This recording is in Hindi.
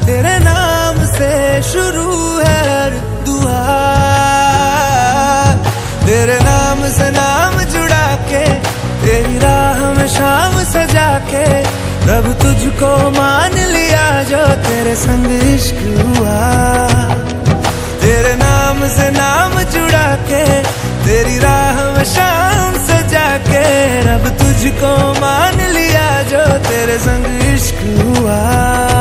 तेरे नाम से शुरू है हर दुआ। तेरे नाम से नाम जुड़ा के, तेरी राह में शाम सजा के, रब तुझको मान लिया जो तेरे संग इश्क हुआ। तेरे नाम से नाम जुड़ा के, तेरी राह में शाम सजा के, रब तुझको मान लिया जो तेरे संग इश्क हुआ।